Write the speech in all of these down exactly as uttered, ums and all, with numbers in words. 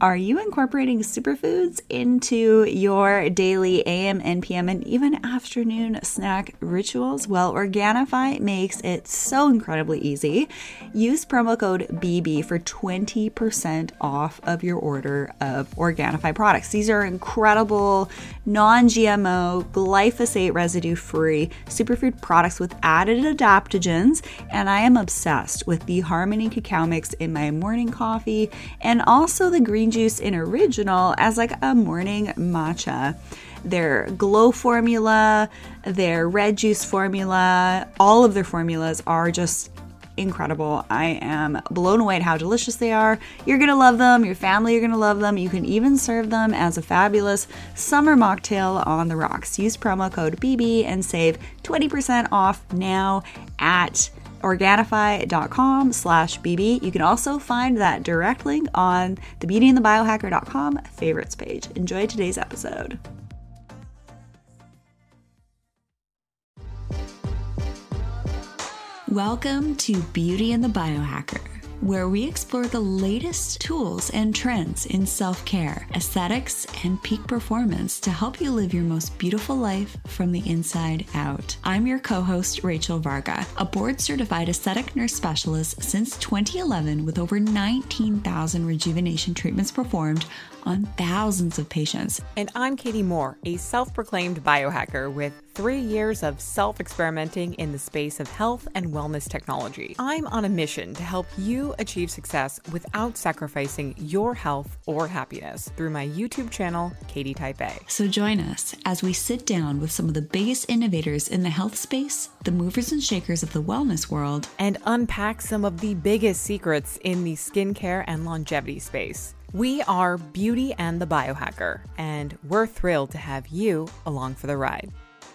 Are you incorporating superfoods into your daily A M and P M and even afternoon snack rituals? Well, Organifi makes it so incredibly easy. Use promo code B B for twenty percent off of your order of Organifi products. These are incredible non-G M O, glyphosate residue-free superfood products with added adaptogens, and I am obsessed with the Harmony Cacao Mix in my morning coffee and also the green juice in Original as like a morning matcha. Their glow formula, their red juice formula, all of their formulas are just incredible. I am blown away at how delicious they are. You're gonna love them. Your family are gonna love them. You can even serve them as a fabulous summer mocktail on the rocks. Use promo code B B and save twenty percent off now at Organifi.com slash BB. You can also find that direct link on the beauty and the biohacker dot com favorites page. Enjoy today's episode. Welcome to Beauty and the Biohacker, where we explore the latest tools and trends in self-care, aesthetics, and peak performance to help you live your most beautiful life from the inside out. I'm your co-host, Rachel Varga, a board-certified aesthetic nurse specialist since twenty eleven with over nineteen thousand rejuvenation treatments performed on thousands of patients. And I'm Katie Moore, a self-proclaimed biohacker with three years of self-experimenting in the space of health and wellness technology. I'm on a mission to help you achieve success without sacrificing your health or happiness through my YouTube channel, Katie Type A. So join us as we sit down with some of the biggest innovators in the health space, the movers and shakers of the wellness world, and unpack some of the biggest secrets in the skincare and longevity space. We are Beauty and the Biohacker, and we're thrilled to have you along for the ride.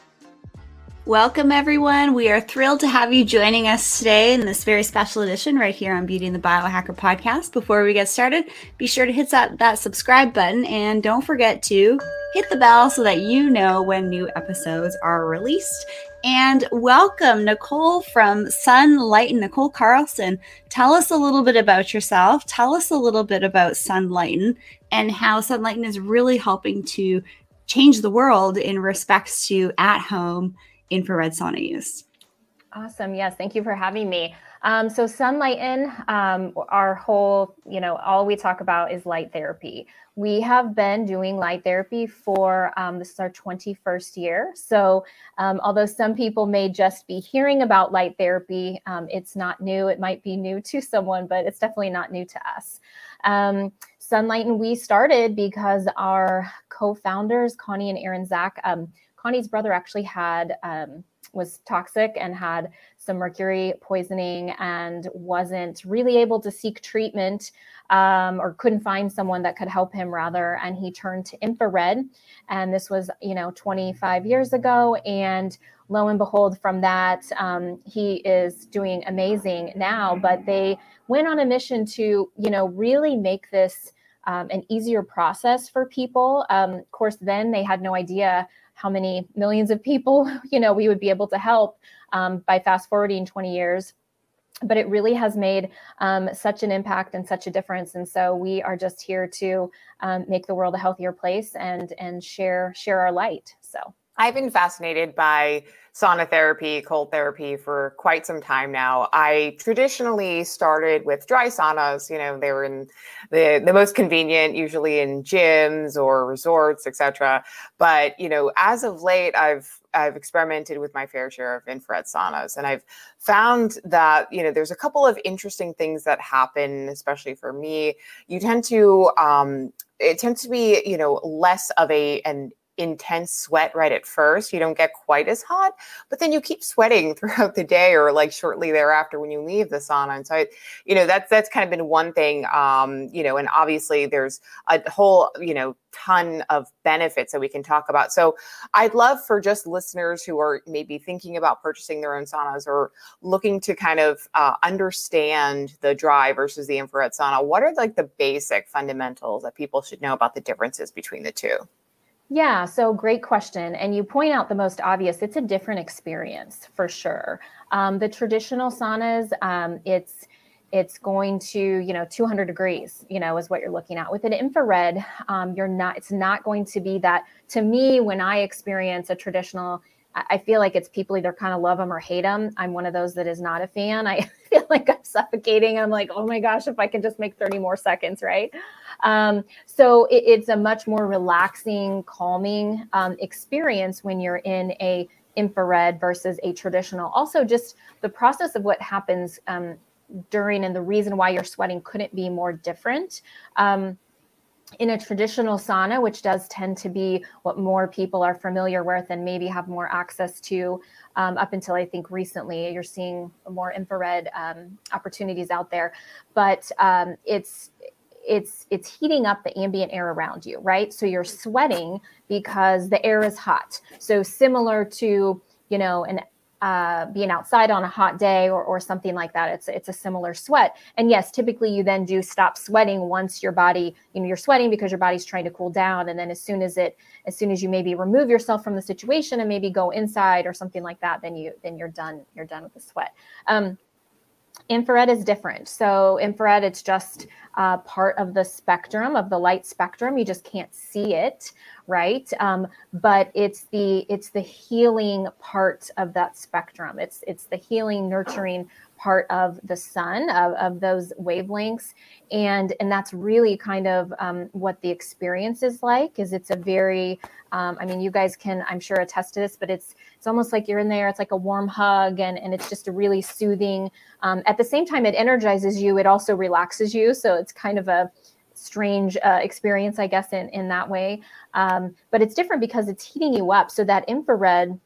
Welcome, everyone. We are thrilled to have you joining us today in this very special edition right here on Beauty and the Biohacker podcast. Before we get started, be sure to hit that, that subscribe button, and don't forget to hit the bell so that you know when new episodes are released. And welcome, Nicole from Sunlighten. Nicole Carlson, tell us a little bit about yourself. Tell us a little bit about Sunlighten and how Sunlighten is really helping to change the world in respects to at-home infrared sauna use. Awesome. Yes. Thank you for having me. Um, so Sunlighten, um, our whole, you know, all we talk about is light therapy. We have been doing light therapy for, um, this is our twenty-first year. So um, although some people may just be hearing about light therapy, um, it's not new. It might be new to someone, but it's definitely not new to us. Um, Sunlighten, we started because our co-founders, Connie and Aaron Zach, um, Connie's brother actually had, um, was toxic and had some mercury poisoning and wasn't really able to seek treatment, um, or couldn't find someone that could help him rather. And he turned to infrared. And this was, you know, twenty-five years ago. And lo and behold, from that, um, he is doing amazing now. But they went on a mission to, you know, really make this um, an easier process for people. Um, of course, then they had no idea how many millions of people, you know, we would be able to help um, by fast forwarding twenty years. But it really has made um, such an impact and such a difference. And so we are just here to um, make the world a healthier place and and share share our light. So I've been fascinated by sauna therapy, cold therapy for quite some time now. I traditionally started with dry saunas. You know, they were in the, the most convenient, usually in gyms or resorts, et cetera. But, you know, as of late, I've I've experimented with my fair share of infrared saunas, and I've found that, you know, there's a couple of interesting things that happen, especially for me. You tend to, um, it tends to be, you know, less of a, an intense sweat right at first. You don't get quite as hot, but then you keep sweating throughout the day or like shortly thereafter when you leave the sauna. And so, I, you know, that's, that's kind of been one thing, um, you know, and obviously there's a whole, you know, ton of benefits that we can talk about. So I'd love for just listeners who are maybe thinking about purchasing their own saunas or looking to kind of uh, understand the dry versus the infrared sauna. What are like the basic fundamentals that people should know about the differences between the two? Yeah, so great question. And you point out the most obvious. It's a different experience for sure. Um, the traditional saunas, um, it's it's going to, you know, two hundred degrees, you know, is what you're looking at. With an infrared, um, you're not, it's not going to be that. To me, when I experience a traditional, I feel like it's people either kind of love them or hate them. I'm one of those that is not a fan. I feel like I'm suffocating. I'm like, oh my gosh, if I can just make thirty more seconds, right? Um, so it, it's a much more relaxing, calming um, experience when you're in a infrared versus a traditional. Also, just the process of what happens um, during and the reason why you're sweating couldn't be more different. Um, In a traditional sauna, which does tend to be what more people are familiar with and maybe have more access to, um, up until I think recently, you're seeing more infrared um, opportunities out there. But um, it's it's it's heating up the ambient air around you, right? So you're sweating because the air is hot. So similar to, you know, an uh, being outside on a hot day or, or something like that. It's, it's a similar sweat. And yes, typically you then do stop sweating once your body, you know, you're sweating because your body's trying to cool down. And then as soon as it, as soon as you maybe remove yourself from the situation and maybe go inside or something like that, then you, then you're done, you're done with the sweat. Um, Infrared is different. So infrared, it's just uh, part of the spectrum of the light spectrum. You just can't see it, right? Um, but it's the it's the healing part of that spectrum. It's it's the healing, nurturing part of the sun, of, of those wavelengths, and and that's really kind of um, what the experience is like. Is it's a very Um, I mean, you guys can, I'm sure, attest to this, but it's it's almost like you're in there. It's like a warm hug, and, and it's just a really soothing. Um, at the same time, it energizes you. It also relaxes you. So it's kind of a strange uh, experience, I guess, in, in that way. Um, but it's different because it's heating you up. So that infrared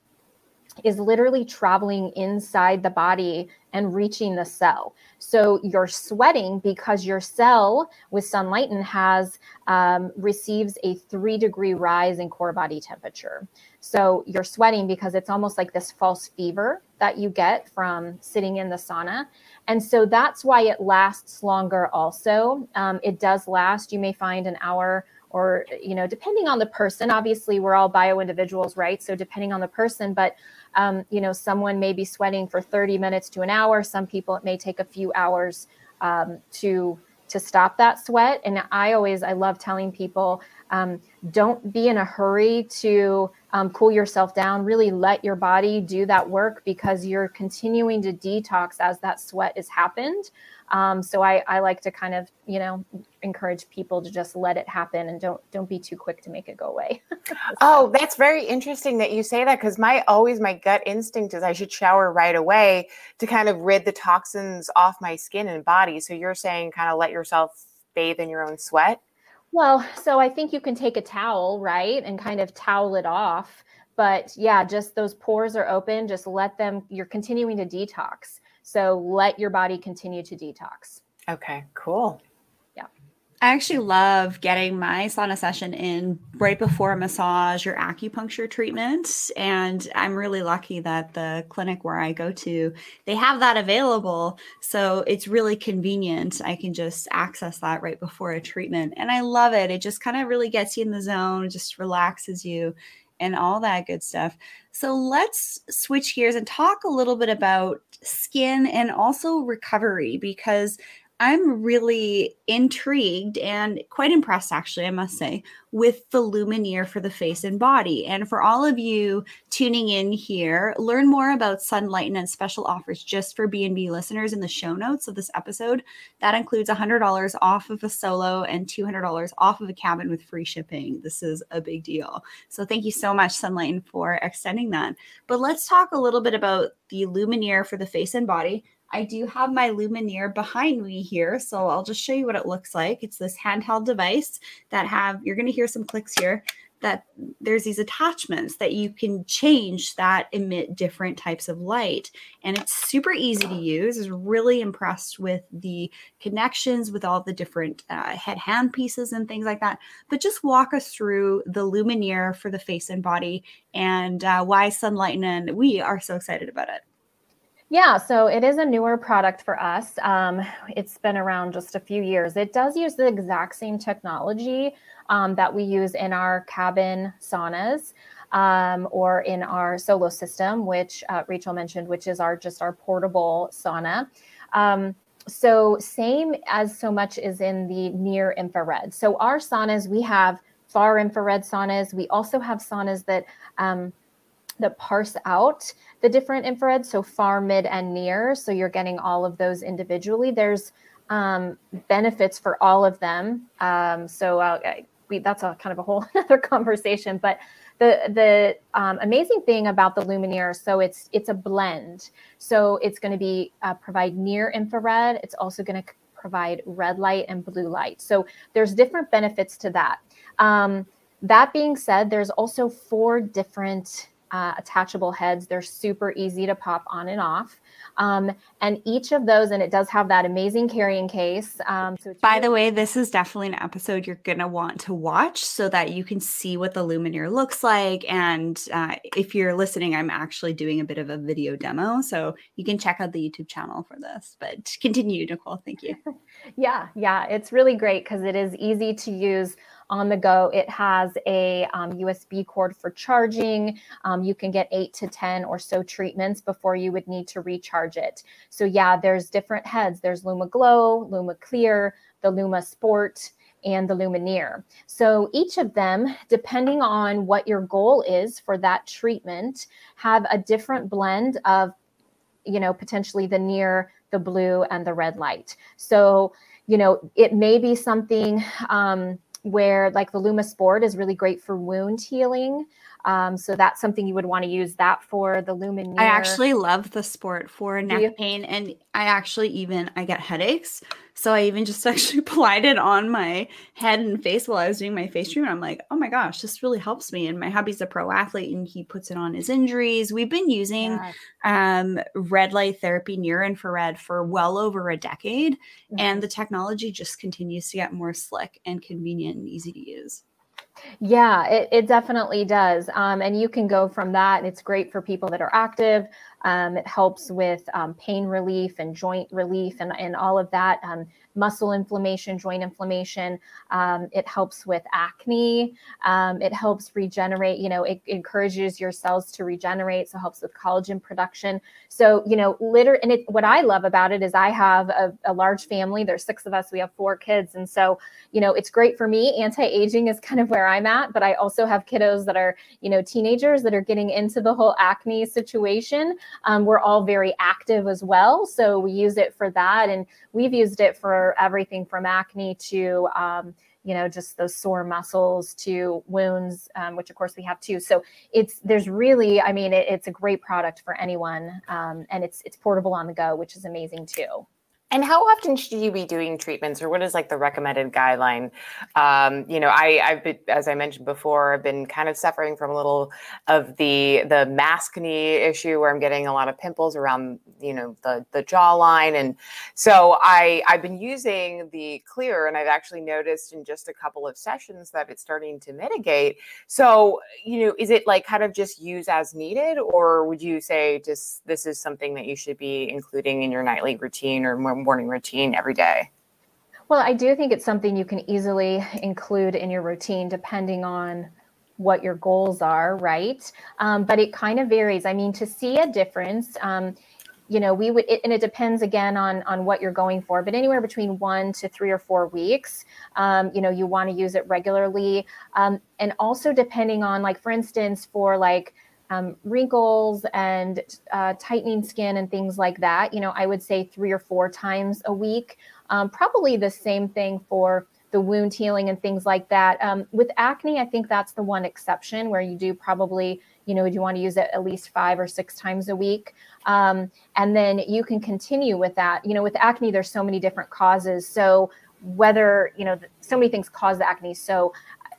is literally traveling inside the body and reaching the cell. So you're sweating because your cell with Sunlighten has um, receives a three degree rise in core body temperature. So you're sweating because it's almost like this false fever that you get from sitting in the sauna. And so that's why it lasts longer also. Um, it does last, you may find an hour or, you know, depending on the person. Obviously, we're all bio individuals, right? So depending on the person, but Um, you know, someone may be sweating for thirty minutes to an hour. Some people, it may take a few hours um, to to stop that sweat. And I always, I love telling people, um, don't be in a hurry to um, cool yourself down. Really let your body do that work because you're continuing to detox as that sweat has happened. Um, so I, I like to kind of, you know, encourage people to just let it happen and don't don't be too quick to make it go away. Oh, that's very interesting that you say that, because my always my gut instinct is I should shower right away to kind of rid the toxins off my skin and body. So you're saying kind of let yourself bathe in your own sweat? Well, so I think you can take a towel, right, and kind of towel it off. But yeah, just those pores are open. Just let them, you're continuing to detox. So let your body continue to detox. Okay, cool. Yeah. I actually love getting my sauna session in right before a massage or acupuncture treatment. And I'm really lucky that the clinic where I go to, they have that available. So it's really convenient. I can just access that right before a treatment. And I love it. It just kind of really gets you in the zone, just relaxes you and all that good stuff. So let's switch gears and talk a little bit about skin and also recovery, because I'm really intrigued and quite impressed, actually, I must say, with the Lumineer for the face and body. And for all of you tuning in here, learn more about Sunlighten and special offers just for B and B listeners in the show notes of this episode. That includes one hundred dollars off of a solo and two hundred dollars off of a cabin with free shipping. This is a big deal. So thank you so much, Sunlighten, for extending that. But let's talk a little bit about the Lumineer for the face and body. I do have my Lumineer behind me here, so I'll just show you what it looks like. It's this handheld device that have, you're going to hear some clicks here, that there's these attachments that you can change that emit different types of light. And it's super easy to use. I was really impressed with the connections with all the different uh, head hand pieces and things like that. But just walk us through the Lumineer for the face and body and uh, why Sunlighten, and we are so excited about it. Yeah, so it is a newer product for us. Um, it's been around just a few years. It does use the exact same technology um, that we use in our cabin saunas um, or in our solo system, which uh, Rachel mentioned, which is our just our portable sauna. Um, so same as so much is in the near infrared. So our saunas, we have far infrared saunas. We also have saunas that um, that parse out the different infrared, so far, mid, and near. So you're getting all of those individually. There's um, benefits for all of them. Um, so uh, we, that's a kind of a whole other conversation. But the the um, amazing thing about the Lumineer, so it's it's a blend. So it's going to be uh, provide near infrared. It's also going to provide red light and blue light. So there's different benefits to that. Um, that being said, there's also four different Uh, attachable heads. They're super easy to pop on and off. Um, and each of those, and it does have that amazing carrying case. Um, so By the way, this is definitely an episode you're going to want to watch so that you can see what the Lumineer looks like. And uh, if you're listening, I'm actually doing a bit of a video demo. So you can check out the YouTube channel for this. But continue, Nicole. Thank you. yeah, yeah. It's really great because it is easy to use on the go. It has a um, U S B cord for charging. Um, you can get eight to ten or so treatments before you would need to recharge it. So yeah, there's different heads. There's Luma Glow, Luma Clear, the Luma Sport, and the Lumineer. So each of them, depending on what your goal is for that treatment, have a different blend of, you know, potentially the near, the blue, and the red light. So, you know, it may be something, um, where like the Luma Sport is really great for wound healing. Um, so that's something you would want to use that for. The Lumineer. I actually love the Sport for neck pain, and I actually even, I get headaches. So I even just actually applied it on my head and face while I was doing my face treatment. I'm like, oh my gosh, this really helps me. And my hubby's a pro athlete and he puts it on his injuries. We've been using yes. um, red light therapy, near infrared, for well over a decade. Mm-hmm. And the technology just continues to get more slick and convenient and easy to use. Yeah, it, it definitely does. Um, and you can go from that. And it's great for people that are active. Um, it helps with um, pain relief and joint relief and, and all of that. Um, muscle inflammation, joint inflammation. Um, it helps with acne. Um, it helps regenerate, you know, it encourages your cells to regenerate. So it helps with collagen production. So, you know, liter and it, what I love about it is I have a, a large family. There's six of us. We have four kids. And so, you know, it's great for me. Anti-aging is kind of where I'm at, but I also have kiddos that are, you know, teenagers that are getting into the whole acne situation. Um, we're all very active as well. So we use it for that. And we've used it for everything from acne to, um, you know, just those sore muscles to wounds, um, which of course we have too. So it's, there's really, I mean, it, it's a great product for anyone. Um, and it's, it's portable on the go, which is amazing too. And how often should you be doing treatments, or what is like the recommended guideline? Um, you know, I, I've been, as I mentioned before, I've been kind of suffering from a little of the the maskne issue, where I'm getting a lot of pimples around, you know, the the jawline, and so I I've been using the Clear, and I've actually noticed in just a couple of sessions that it's starting to mitigate. So, you know, is it like kind of just use as needed, or would you say just this is something that you should be including in your nightly routine or more morning routine every day? Well, I do think it's something you can easily include in your routine depending on what your goals are, right? Um, but it kind of varies. I mean, to see a difference, um, you know, we would, it, and it depends again on, on what you're going for, but anywhere between one to three or four weeks, um, you know, you want to use it regularly. Um, and also depending on, like, for instance, for like, Um, wrinkles and uh, tightening skin and things like that, you know, I would say three or four times a week. Um, probably the same thing for the wound healing and things like that. Um, with acne, I think that's the one exception where you do probably, you know, you want to use it at least five or six times a week. Um, and then you can continue with that. You know, with acne, there's so many different causes. So whether, you know, so many things cause the acne. So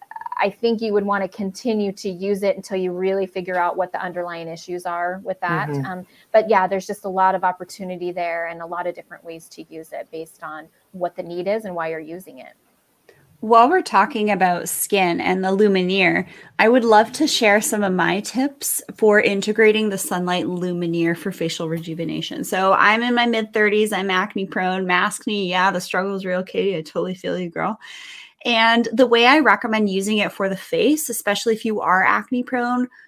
I think you would want to continue to use it until you really figure out what the underlying issues are with that. Mm-hmm. Um, but yeah, there's just a lot of opportunity there and a lot of different ways to use it based on what the need is and why you're using it. While we're talking about skin and the Lumineer, I would love to share some of my tips for integrating the Sunlight Lumineer for facial rejuvenation. So I'm in my mid thirties. I'm acne prone, maskne. Yeah, the struggle is real, Katie. I totally feel you, girl. And the way I recommend using it for the face, especially if you are acne prone,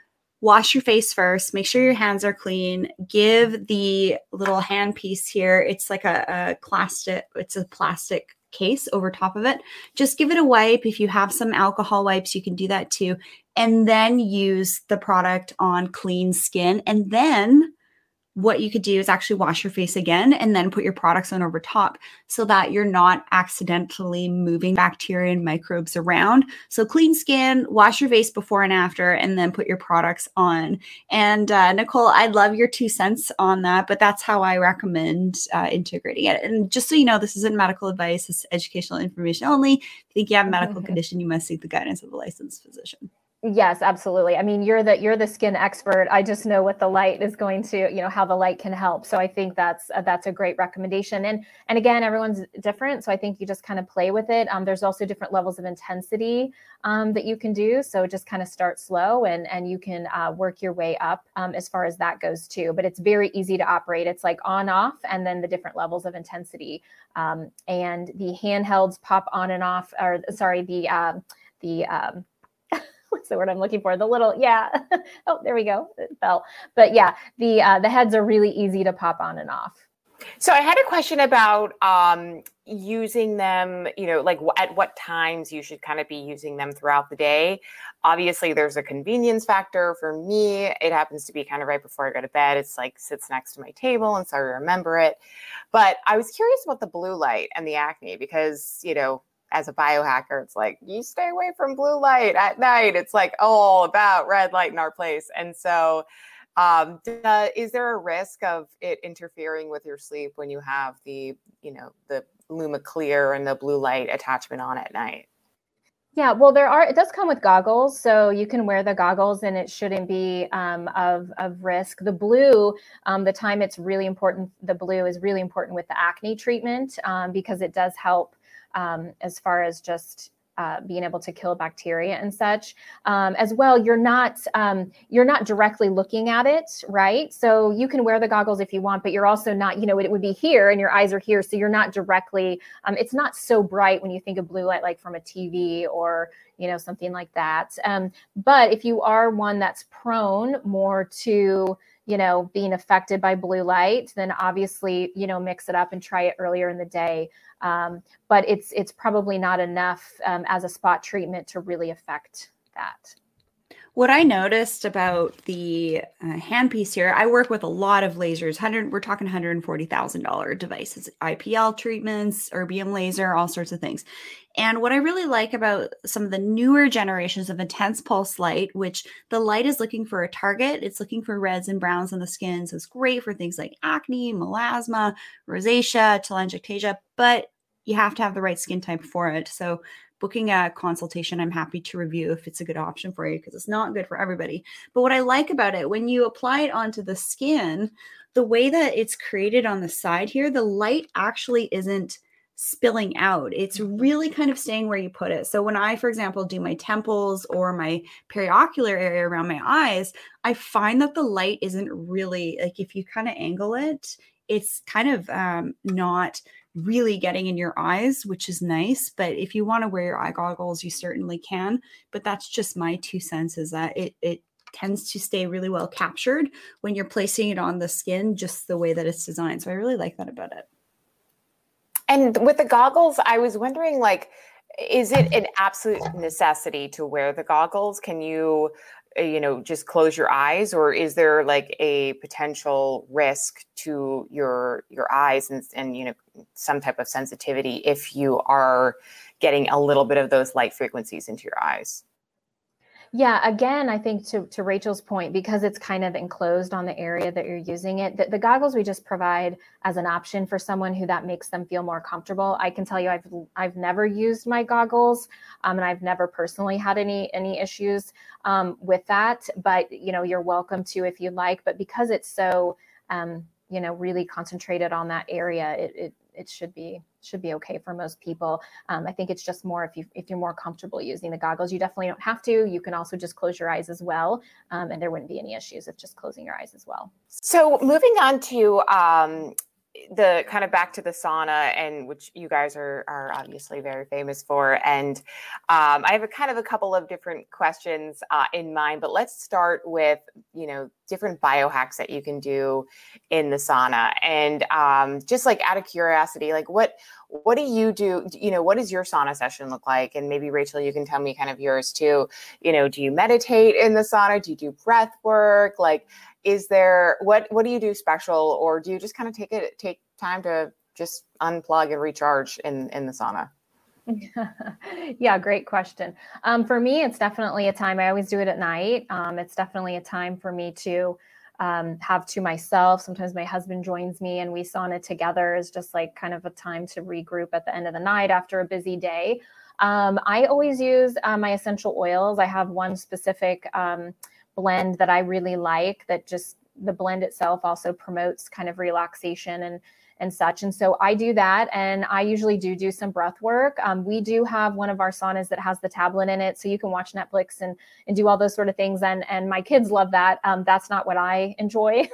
wash your face first, make sure your hands are clean, give the little hand piece here, it's like a, a plastic, it's a plastic case over top of it. Just give it a wipe. If you have some alcohol wipes, you can do that too. And then use the product on clean skin. And then what you could do is actually wash your face again and then put your products on over top so that you're not accidentally moving bacteria and microbes around. So clean skin, wash your face before and after, and then put your products on. And uh, Nicole, I'd love your two cents on that, but that's how I recommend uh, integrating it. And just so you know, this isn't medical advice, it's educational information only. If you think you have a medical mm-hmm. condition, you must seek the guidance of a licensed physician. Yes, absolutely. I mean, you're the you're the skin expert. I just know what the light is going to, you know, how the light can help. So I think that's uh, that's a great recommendation. And and again, everyone's different. So I think you just kind of play with it. Um, there's also different levels of intensity um, that you can do. So just kind of start slow and and you can uh, work your way up um, as far as that goes too. But it's very easy to operate. It's like on off and then the different levels of intensity. Um, and the handhelds pop on and off. Or sorry, the um, the um, what's the word I'm looking for? The little, yeah. Oh, there we go. It fell. But yeah, the uh, the heads are really easy to pop on and off. So I had a question about um, using them, you know, like w- at what times you should kind of be using them throughout the day. Obviously, there's a convenience factor for me. It happens to be kind of right before I go to bed. It's like sits next to my table, and so I remember it. But I was curious about the blue light and the acne because, you know, as a biohacker, it's like, you stay away from blue light at night. It's like all about red light in our place. And so um, uh, is there a risk of it interfering with your sleep when you have the, you know, the LumiClear and the blue light attachment on at night? Yeah, well, there are, it does come with goggles, so you can wear the goggles and it shouldn't be um, of, of risk. The blue, um, the time it's really important, the blue is really important with the acne treatment um, because it does help Um, as far as just uh, being able to kill bacteria and such. Um, as well, you're not um, you're not directly looking at it, right? So you can wear the goggles if you want, but you're also not, you know, it would be here and your eyes are here, so you're not directly. Um, it's not so bright when you think of blue light, like from a T V or you know something like that. Um, but if you are one that's prone more to you know, being affected by blue light, then obviously, you know, mix it up and try it earlier in the day. Um, but it's it's probably not enough um, as a spot treatment to really affect that. What I noticed about the uh, handpiece here, I work with a lot of lasers. one hundred, we're talking one hundred forty thousand dollars devices, I P L treatments, erbium laser, all sorts of things. And what I really like about some of the newer generations of intense pulse light, which the light is looking for a target, it's looking for reds and browns on the skin. So it's great for things like acne, melasma, rosacea, telangiectasia, but you have to have the right skin type for it. So booking a consultation, I'm happy to review if it's a good option for you because it's not good for everybody. But what I like about it, when you apply it onto the skin, the way that it's created on the side here, the light actually isn't spilling out. It's really kind of staying where you put it. So when I, for example, do my temples or my periocular area around my eyes, I find that the light isn't really, like if you kind of angle it, it's kind of um, not really getting in your eyes, which is nice. But if you want to wear your eye goggles, you certainly can. But that's just my two cents, is that it, it tends to stay really well captured when you're placing it on the skin, just the way that it's designed. So I really like that about it. And with the goggles, I was wondering, like, is it an absolute necessity to wear the goggles? Can you, you know, just close your eyes, or is there like a potential risk to your your eyes and, and you know, some type of sensitivity if you are getting a little bit of those light frequencies into your eyes? Yeah, again, I think to, to Rachel's point, because it's kind of enclosed on the area that you're using it, the, the goggles we just provide as an option for someone who that makes them feel more comfortable. I can tell you, I've I've never used my goggles, um, and I've never personally had any any issues um, with that. But you know, you're welcome to if you'd like. But because it's so um, you know really concentrated on that area, it it, it should be. should be okay for most people. Um, I think it's just more if you if you're more comfortable using the goggles. You definitely don't have to. You can also just close your eyes as well, um, and there wouldn't be any issues of just closing your eyes as well. So moving on to um, the kind of back to the sauna, and which you guys are are obviously very famous for, and Um, I have a kind of a couple of different questions uh, in mind, but let's start with, you know, different biohacks that you can do in the sauna. And um, just like out of curiosity, like what what do you do? You know, what does your sauna session look like? And maybe Rachel, you can tell me kind of yours too. You know, do you meditate in the sauna? Do you do breath work? Like, is there what what do you do special, or do you just kind of take it take time to just unplug and recharge in in the sauna? Yeah, great question. Um, for me, it's definitely a time. I always do it at night. Um, it's definitely a time for me to um, have to myself. Sometimes my husband joins me and we sauna together. Is just like kind of a time to regroup at the end of the night after a busy day. Um, I always use uh, my essential oils. I have one specific um, blend that I really like that just the blend itself also promotes kind of relaxation and and such. And so I do that. And I usually do do some breath work. Um, we do have one of our saunas that has the tablet in it. So you can watch Netflix and, and do all those sort of things. And, and my kids love that. Um, that's not what I enjoy.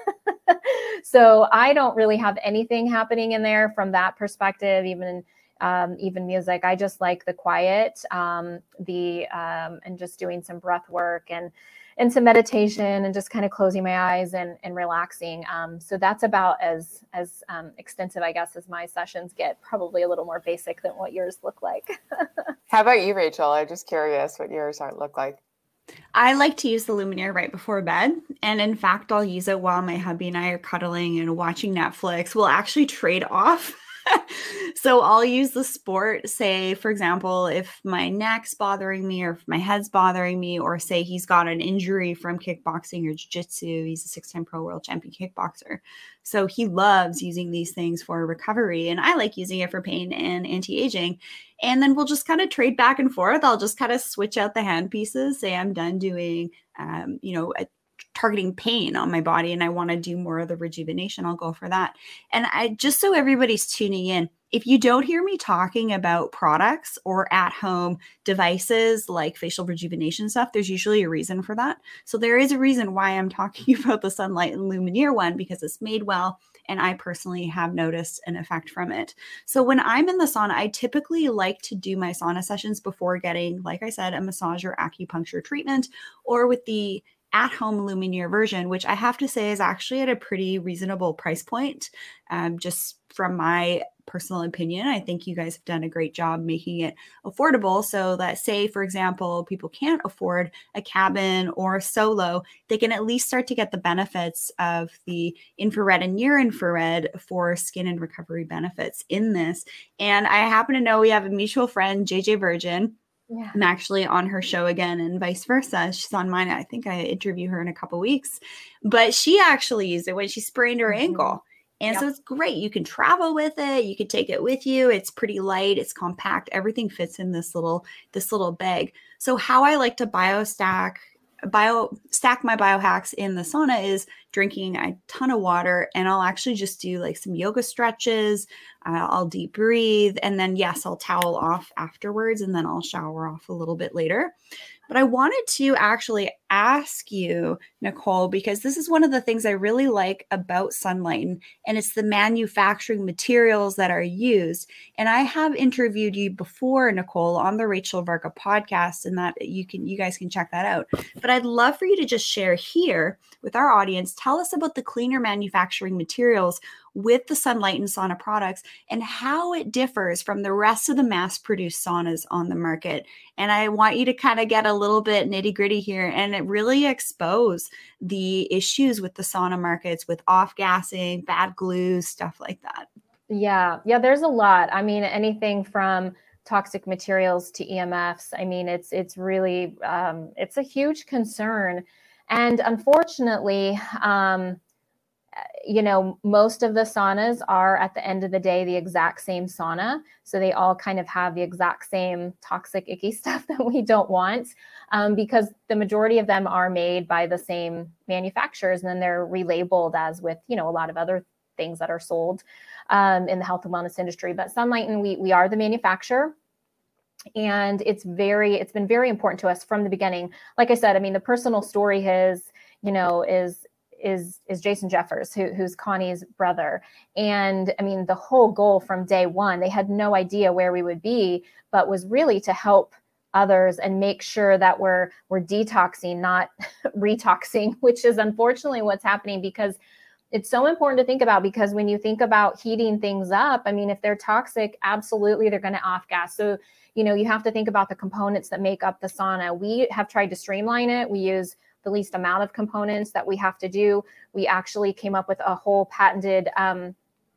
So I don't really have anything happening in there from that perspective, even um, even music. I just like the quiet, um, the um, and just doing some breath work and and some meditation and just kind of closing my eyes and, and relaxing. Um, so that's about as as um, extensive, I guess, as my sessions get. Probably a little more basic than what yours look like. How about you, Rachel? I'm just curious what yours are look like. I like to use the Luminaire right before bed. And in fact, I'll use it while my hubby and I are cuddling and watching Netflix. We'll actually trade off. So I'll use the sport, say, for example, if my neck's bothering me or if my head's bothering me, or say he's got an injury from kickboxing or jiu-jitsu. He's a six-time pro world champion kickboxer. So he loves using these things for recovery. And I like using it for pain and anti-aging. And then we'll just kind of trade back and forth. I'll just kind of switch out the hand pieces, say I'm done doing, um, you know, a targeting pain on my body and I want to do more of the rejuvenation, I'll go for that. And I just so everybody's tuning in, if you don't hear me talking about products or at home devices like facial rejuvenation stuff, there's usually a reason for that. So there is a reason why I'm talking about the Sunlight and Luminaire one, because it's made well. And I personally have noticed an effect from it. So when I'm in the sauna, I typically like to do my sauna sessions before getting, like I said, a massage or acupuncture treatment, or with the at-home Luminaire version, which I have to say is actually at a pretty reasonable price point. Um, just from my personal opinion, I think you guys have done a great job making it affordable so that, say, for example, people can't afford a cabin or a solo, they can at least start to get the benefits of the infrared and near infrared for skin and recovery benefits in this. And I happen to know we have a mutual friend, J J Virgin. Yeah. I'm actually on her show again and vice versa. She's on mine. I think I interview her in a couple weeks, but she actually used it when she sprained her mm-hmm. ankle. And yep. So it's great. You can travel with it. You can take it with you. It's pretty light. It's compact. Everything fits in this little, this little bag. So how I like to biostack, bio stack my biohacks in the sauna is drinking a ton of water. And I'll actually just do like some yoga stretches. Uh, I'll deep breathe. And then, yes, I'll towel off afterwards. And then I'll shower off a little bit later. But I wanted to actually ask you, Nicole, because this is one of the things I really like about Sunlighten, and it's the manufacturing materials that are used. And I have interviewed you before, Nicole, on the Rachel Varga podcast, and that you can, you guys can check that out. But I'd love for you to just share here with our audience. Tell us about the cleaner manufacturing materials with the Sunlighten sauna products and how it differs from the rest of the mass-produced saunas on the market. And I want you to kind of get a little bit nitty-gritty here and it really expose the issues with the sauna markets with off-gassing, bad glues, stuff like that. Yeah, yeah, there's a lot. I mean, anything from toxic materials to E M Fs. I mean, it's it's really, um, it's a huge concern. And unfortunately, um, you know, most of the saunas are at the end of the day the exact same sauna. So they all kind of have the exact same toxic, icky stuff that we don't want um, because the majority of them are made by the same manufacturers and then they're relabeled as with, you know, a lot of other things that are sold um, in the health and wellness industry. But Sunlighten, we, we are the manufacturer. And it's very, it's been very important to us from the beginning. Like I said, I mean, the personal story is, you know, is, is, is Jason Jeffers, who, who's Connie's brother. And I mean, the whole goal from day one, they had no idea where we would be, but was really to help others and make sure that we're we're detoxing, not retoxing, which is unfortunately what's happening, because it's so important to think about, because when you think about heating things up, I mean, if they're toxic, absolutely, they're going to off gas. So, you know, you have to think about the components that make up the sauna. We have tried to streamline it. We use the least amount of components that we have to do. We actually came up with a whole patented um,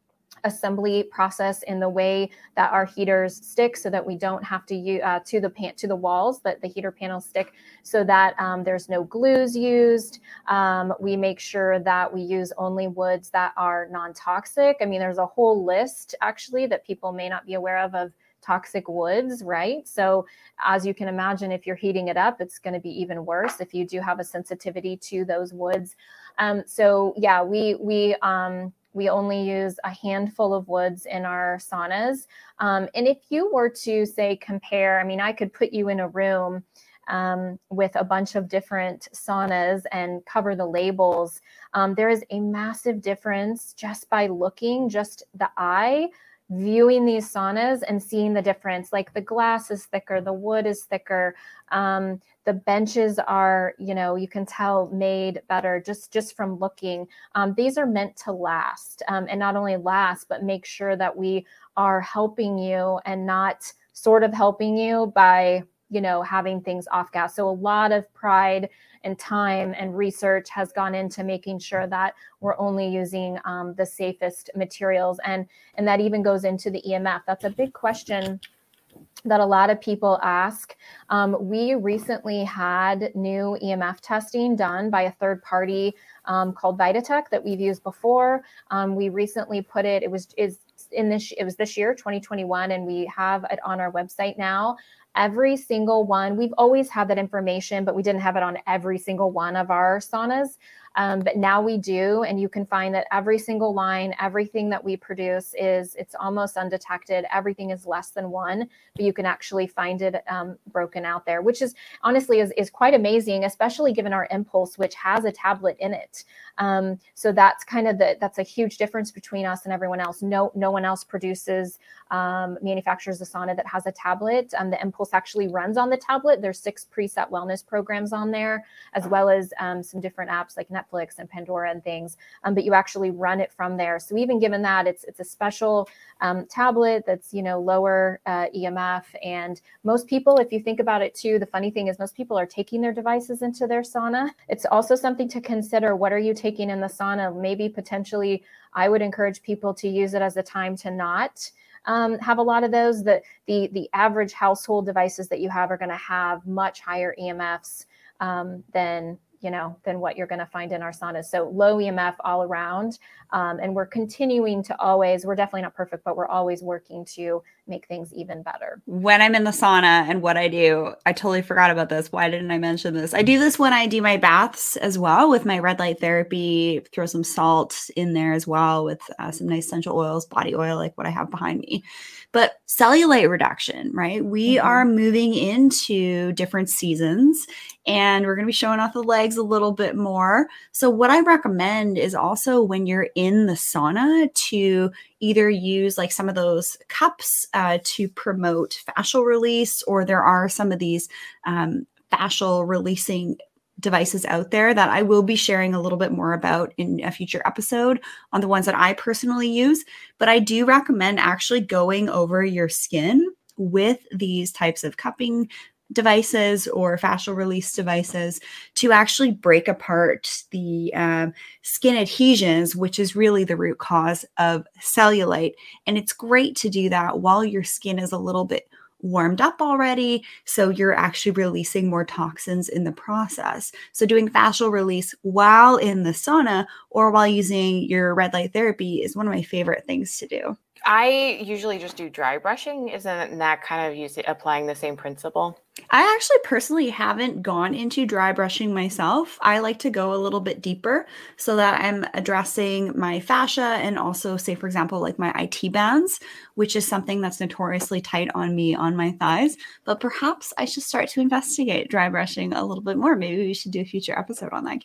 assembly process in the way that our heaters stick, so that we don't have to use uh, to the pan- to the walls, but the heater panels stick, so that um, there's no glues used. Um, we make sure that we use only woods that are non-toxic. I mean, there's a whole list actually that people may not be aware of of toxic woods, right? So as you can imagine, if you're heating it up, it's going to be even worse if you do have a sensitivity to those woods. Um, so yeah, we we um, we only use a handful of woods in our saunas. Um, and if you were to say compare, I mean, I could put you in a room um, with a bunch of different saunas and cover the labels. Um, there is a massive difference just by looking, just the eye, viewing these saunas and seeing the difference. Like the glass is thicker, the wood is thicker, um, the benches are, you know, you can tell made better just, just from looking. Um, these are meant to last, um, and not only last, but make sure that we are helping you and not sort of helping you by, you know, having things off gas. So a lot of pride and time and research has gone into making sure that we're only using um, the safest materials. And, and that even goes into the E M F. That's a big question that a lot of people ask. Um, we recently had new E M F testing done by a third party um, called Vitatech that we've used before. Um, we recently put it, it was is in this, it was this year, twenty twenty-one, and we have it on our website now. Every single one, we've always had that information, but we didn't have it on every single one of our saunas. Um, but now we do, and you can find that every single line, everything that we produce is, it's almost undetected. Everything is less than one, but you can actually find it um, broken out there, which is honestly is, is quite amazing, especially given our Impulse, which has a tablet in it. Um, so that's kind of the, that's a huge difference between us and everyone else. No, no one else produces, um, manufactures a sauna that has a tablet. Um, the Impulse actually runs on the tablet. There's six preset wellness programs on there, as well as um, some different apps like Netflix and Pandora and things, um, but you actually run it from there. So even given that, it's it's a special um, tablet that's, you know, lower uh, E M F. And most people, if you think about it too, the funny thing is most people are taking their devices into their sauna. It's also something to consider. What are you taking in the sauna? Maybe potentially, I would encourage people to use it as a time to not Um, have a lot of those. The, the, the average household devices that you have are going to have much higher E M Fs um, than, you know, than what you're going to find in our saunas. So low E M F all around. Um, and we're continuing to always, we're definitely not perfect, but we're always working to make things even better. When I'm in the sauna and what I do, I totally forgot about this. Why didn't I mention this? I do this when I do my baths as well with my red light therapy, throw some salt in there as well with uh, some nice essential oils, body oil, like what I have behind me. But cellulite reduction, right? We mm-hmm. are moving into different seasons and we're going to be showing off the legs a little bit more. So what I recommend is also when you're in the sauna to either use like some of those cups uh, to promote fascial release, or there are some of these um, fascial releasing devices out there that I will be sharing a little bit more about in a future episode on the ones that I personally use. But I do recommend actually going over your skin with these types of cupping devices or fascial release devices to actually break apart the um, skin adhesions, which is really the root cause of cellulite. And it's great to do that while your skin is a little bit warmed up already, so you're actually releasing more toxins in the process. So doing fascial release while in the sauna or while using your red light therapy is one of my favorite things to do. I usually just do dry brushing. Isn't that kind of using, applying the same principle? I actually personally haven't gone into dry brushing myself. I like to go a little bit deeper so that I'm addressing my fascia and also, say, for example, like my I T bands, which is something that's notoriously tight on me on my thighs. But perhaps I should start to investigate dry brushing a little bit more. Maybe we should do a future episode on that, Katie.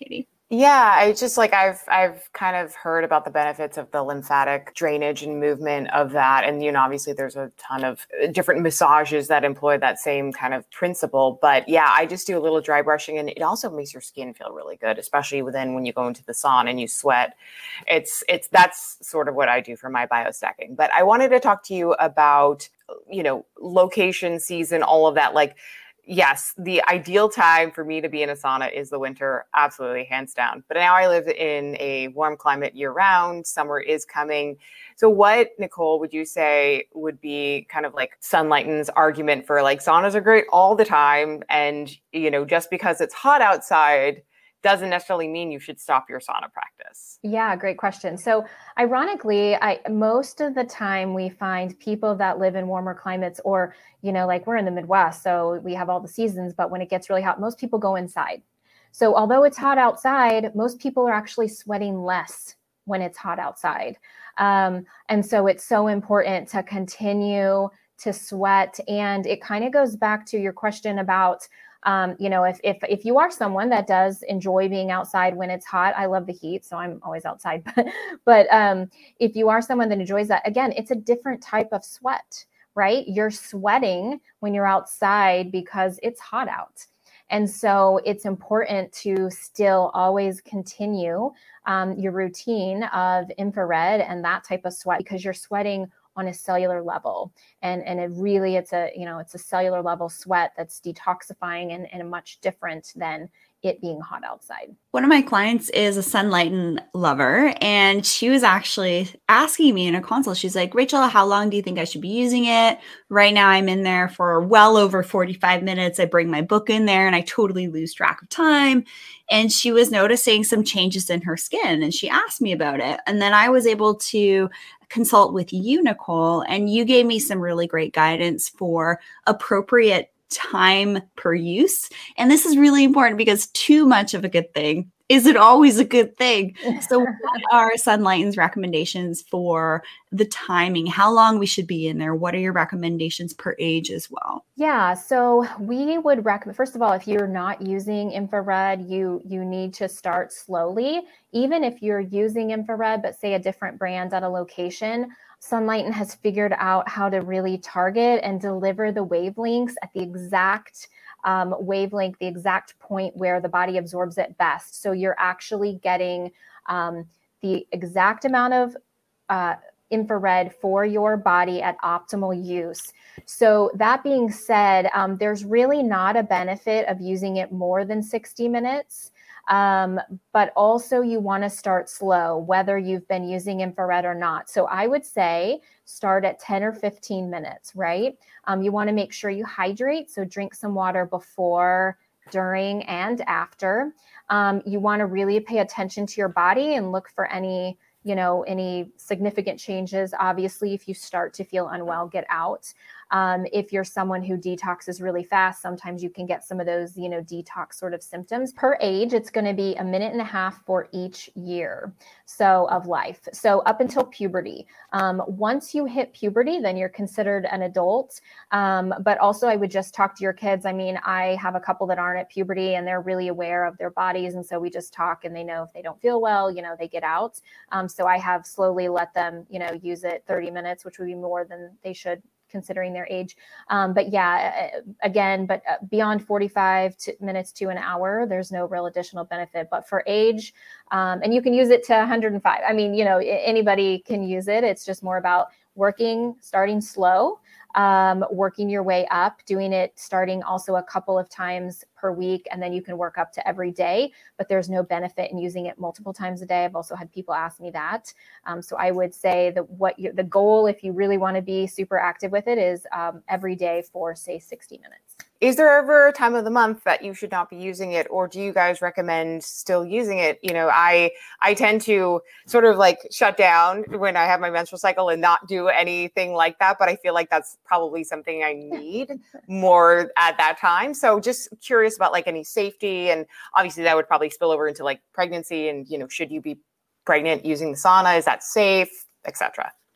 Yeah, I just like I've I've kind of heard about the benefits of the lymphatic drainage and movement of that. And you know, obviously there's a ton of different massages that employ that same kind of principle. But yeah, I just do a little dry brushing, and it also makes your skin feel really good, especially within when you go into the sauna and you sweat. It's it's that's sort of what I do for my biostacking. But I wanted to talk to you about, you know, location, season, all of that. Like, yes, the ideal time for me to be in a sauna is the winter, absolutely, hands down. But now I live in a warm climate year round. Summer is coming. So what, Nicole, would you say would be kind of like Sunlighten's argument for like saunas are great all the time, and, you know, just because it's hot outside doesn't necessarily mean you should stop your sauna practice? Yeah, great question. So ironically, I most of the time we find people that live in warmer climates, or, you know, like we're in the Midwest, so we have all the seasons, but when it gets really hot, most people go inside. So although it's hot outside, most people are actually sweating less when it's hot outside. Um, and so it's so important to continue to sweat. And it kind of goes back to your question about Um, you know, if, if, if you are someone that does enjoy being outside when it's hot, I love the heat, so I'm always outside. But, but um, if you are someone that enjoys that, again, it's a different type of sweat, right? You're sweating when you're outside because it's hot out. And so it's important to still always continue um, your routine of infrared and that type of sweat, because you're sweating on a cellular level. And, and it really, it's a, you know, it's a cellular level sweat that's detoxifying and, and much different than it being hot outside. One of my clients is a Sunlighten lover, and she was actually asking me in a consult, she's like, Rachel, how long do you think I should be using it? Right now I'm in there for well over forty-five minutes. I bring my book in there and I totally lose track of time. And she was noticing some changes in her skin, and she asked me about it. And then I was able to consult with you, Nicole, and you gave me some really great guidance for appropriate time per use. And this is really important because too much of a good thing isn't always a good thing. So what are Sunlighten's recommendations for the timing, how long we should be in there? What are your recommendations per age as well? Yeah, so we would recommend, first of all, if you're not using infrared, you you need to start slowly. Even if you're using infrared, but say a different brand at a location, Sunlighten has figured out how to really target and deliver the wavelengths at the exact um, wavelength, the exact point where the body absorbs it best. So you're actually getting um, the exact amount of uh, infrared for your body at optimal use. So that being said, um, there's really not a benefit of using it more than sixty minutes. Um, but also you want to start slow, whether you've been using infrared or not. So I would say start at ten or fifteen minutes, right? Um, you want to make sure you hydrate. So drink some water before, during, and after. Um, you want to really pay attention to your body and look for any, you know, any significant changes. Obviously, if you start to feel unwell, get out. Um, if you're someone who detoxes really fast, sometimes you can get some of those, you know, detox sort of symptoms. Per age, it's going to be a minute and a half for each year so of life. So up until puberty. Um, once you hit puberty, then you're considered an adult. Um, but also I would just talk to your kids. I mean, I have a couple that aren't at puberty and they're really aware of their bodies. And so we just talk, and they know if they don't feel well, you know, they get out. Um, so I have slowly let them, you know, use it thirty minutes, which would be more than they should considering their age. Um, but yeah, again, but beyond forty-five to minutes to an hour, there's no real additional benefit. But for age, um, and you can use it to one hundred five. I mean, you know, anybody can use it. It's just more about working, starting slow, um, working your way up, doing it, starting also a couple of times per week, and then you can work up to every day, but there's no benefit in using it multiple times a day. I've also had people ask me that. Um, so I would say that what you, the goal, if you really want to be super active with it, is um, every day for say sixty minutes. Is there ever a time of the month that you should not be using it, or do you guys recommend still using it? You know, I I tend to sort of like shut down when I have my menstrual cycle and not do anything like that, but I feel like that's probably something I need more at that time. So just curious about like any safety, and obviously that would probably spill over into like pregnancy, and, you know, should you be pregnant using the sauna? Is that safe, et cetera?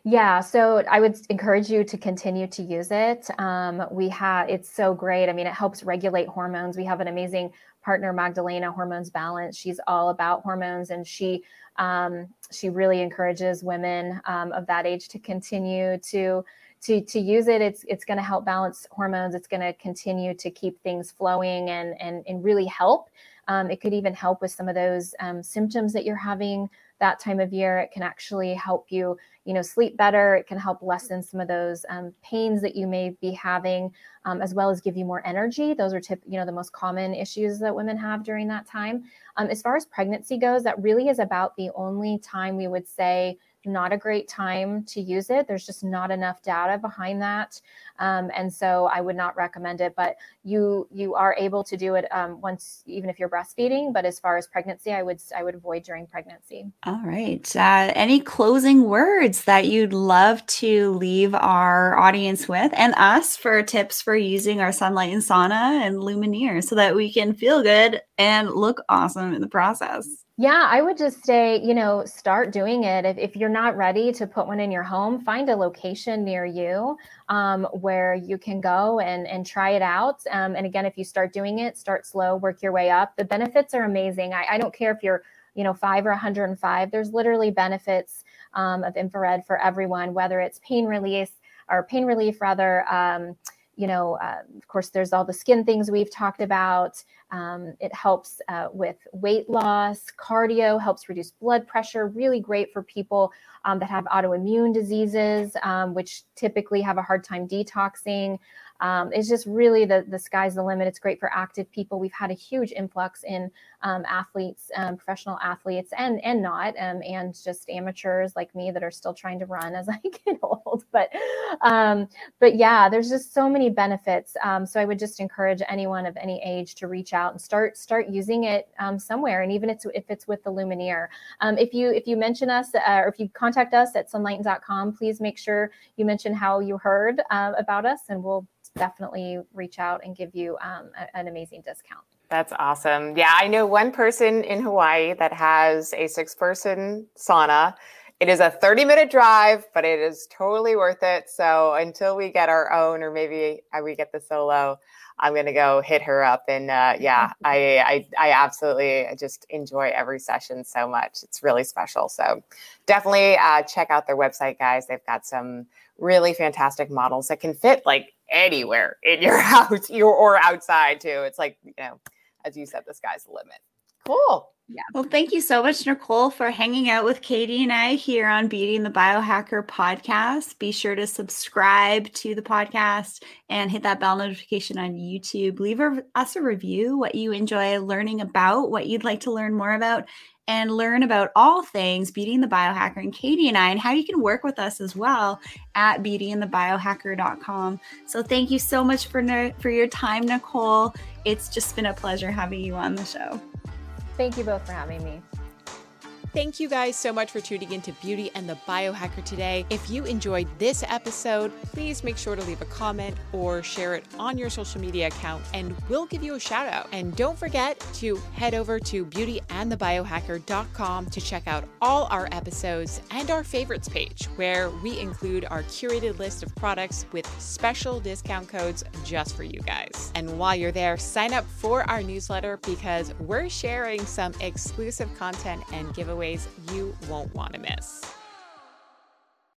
Yeah, so I would encourage you to continue to use it. Um, we have, it's so great. I mean, it helps regulate hormones. We have an amazing partner, Magdalena, Hormones Balance. She's all about hormones, and she um, she really encourages women um, of that age to continue to to to use it. It's it's going to help balance hormones. It's going to continue to keep things flowing and and and really help. Um, it could even help with some of those um, symptoms that you're having that time of year. It can actually help you, you know, sleep better. It can help lessen some of those um, pains that you may be having, um, as well as give you more energy. Those are tip, you know, the most common issues that women have during that time. Um, as far as pregnancy goes, that really is about the only time we would say not a great time to use it. There's just not enough data behind that. Um, and so I would not recommend it, but you you are able to do it um, once, even if you're breastfeeding. But as far as pregnancy, I would I would avoid during pregnancy. All right. Uh, any closing words that you'd love to leave our audience with and us for tips for using our Sunlight and Sauna and Lumineer so that we can feel good and look awesome in the process? Yeah, I would just say, you know, start doing it. If, if you're not ready to put one in your home, find a location near you um, where you can go and, and try it out. Um, and again, if you start doing it, start slow, work your way up. The benefits are amazing. I, I don't care if you're, you know, five or one hundred five, there's literally benefits um, of infrared for everyone, whether it's pain release or pain relief rather. Um, you know, uh, of course, there's all the skin things we've talked about. Um, it helps uh, with weight loss, cardio, helps reduce blood pressure, really great for people um, that have autoimmune diseases, um, which typically have a hard time detoxing. Um, it's just really the, the sky's the limit. It's great for active people. We've had a huge influx in um, athletes, um, professional athletes, and and not, um, and just amateurs like me that are still trying to run as I get old. But um, but yeah, there's just so many benefits. Um, so I would just encourage anyone of any age to reach out and start start using it um, somewhere. And even if it's, if it's with the Lumineer. Um, if you if you mention us uh, or if you contact us at sunlighten dot com, please make sure you mention how you heard uh, about us, and we'll definitely reach out and give you um, a, an amazing discount. That's awesome. Yeah, I know one person in Hawaii that has a six-person sauna. It is a thirty minute drive, but it is totally worth it. So until we get our own, or maybe we get the solo, I'm going to go hit her up. And uh, yeah, I, I, I absolutely just enjoy every session so much. It's really special. So definitely uh, check out their website, guys. They've got some really fantastic models that can fit like anywhere in your house your, or outside too. It's like, you know, as you said, the sky's the limit. Cool. Yeah. Well, thank you so much, Nicole, for hanging out with Katie and I here on Beauty and the Biohacker podcast. Be sure to subscribe to the podcast and hit that bell notification on YouTube. Leave us a review, what you enjoy learning about, what you'd like to learn more about, and learn about all things Beauty and the Biohacker and Katie and I, and how you can work with us as well at beauty and the biohacker dot com. So thank you so much for, for your time, Nicole. It's just been a pleasure having you on the show. Thank you both for having me. Thank you guys so much for tuning into Beauty and the Biohacker today. If you enjoyed this episode, please make sure to leave a comment or share it on your social media account, and we'll give you a shout out. And don't forget to head over to beauty and the biohacker dot com to check out all our episodes and our favorites page, where we include our curated list of products with special discount codes just for you guys. And while you're there, sign up for our newsletter, because we're sharing some exclusive content and giveaways you won't want to miss.